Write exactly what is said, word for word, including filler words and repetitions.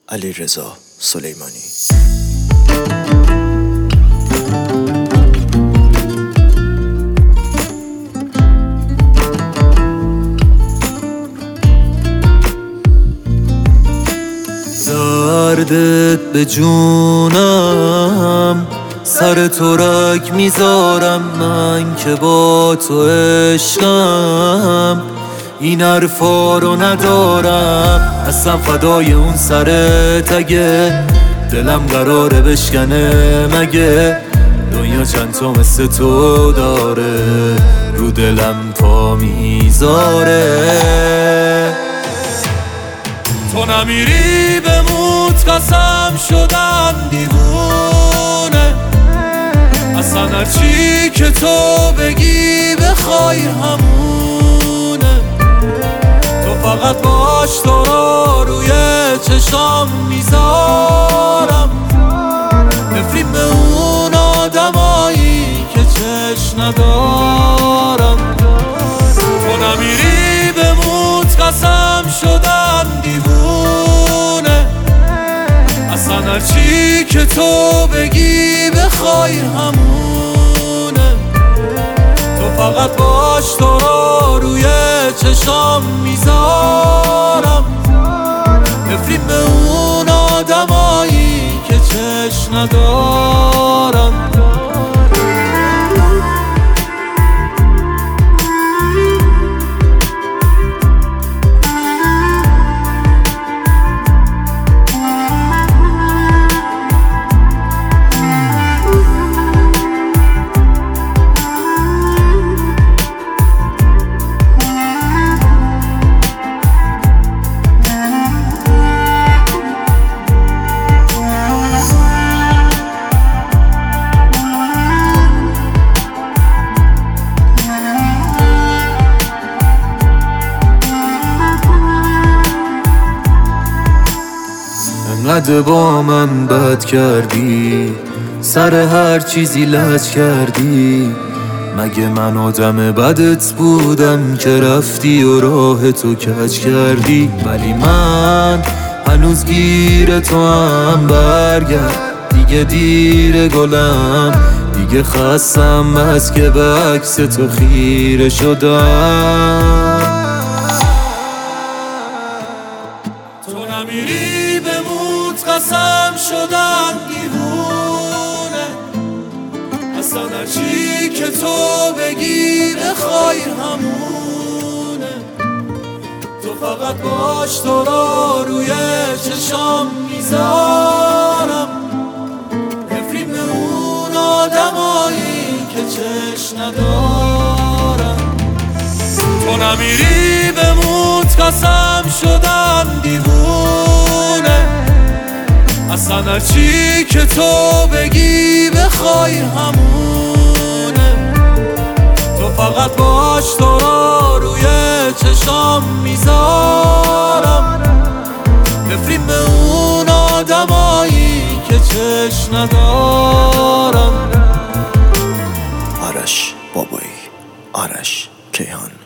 علیرضا سلیمانی. دردت به جونم، سر ترک میذارم من که با تو عشقم. این حرفا رو ندارم اصلا فدای اون سرت، اگه دلم قراره بشکنه مگه دنیا چند تا مثل تو داره رو دلم پا میذاره. تو نمیری بموت قسم شدم دیوونه، اصلا هرچی که تو بگی بخوای همونه. تو فقط باش تو رو روی چشام میذارم، نفرین به اون آدمایی که چشم ندارم. تو نمیری بموت قسم شدم دیوونه، اصلا هرچی که تو بگی بخوای همونه. تو فقط باش تو رو روی چشام میذارم، نفرین به اون آدمایی که چشم ندارم. انقدر با من بد کردی، سر هر چیزی لج کردی. مگه من آدم بدت بودم که رفتی و راه تو کج کردی؟ ولی من هنوز گیر تو هم، برگرد دیگه دیر گلم، دیگه خستم بس که به عکس تو خیره شدم. تو نمیری بموت قسم شدم دیوونه، اصلا هرچی که تو بگی بخوای همونه. تو فقط باش تو رو روی چشام میذارم، نفرین به اون آدمایی که چشم ندارم. تو نمیری بموت قسم شدم دیوونه، اصلا هرچی که تو بگی بخوای همونه. تو فقط باش تو رو روی چشام میذارم، نفرین به اون آدمایی که چشم ندارم. آرش بابایی، آرش کیهان.